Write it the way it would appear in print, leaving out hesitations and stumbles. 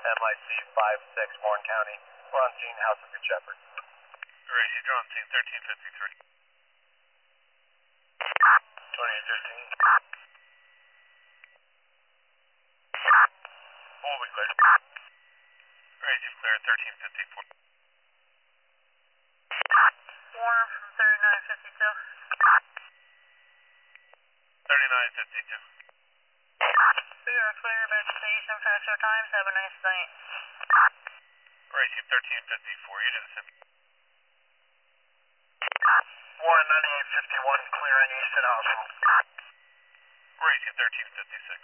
MIC 56, Warren County. We're on scene, House of Good Shepherd. Great, you're on scene 1353. 2813. All we clear. Great, you've cleared 1354. Warren from 3952. 3952. We are clear back to station, factual times. Have a nice night. Great, you've 1354. You didn't send. Warren 9851, clear on East at Houseville. Great, you've 1356.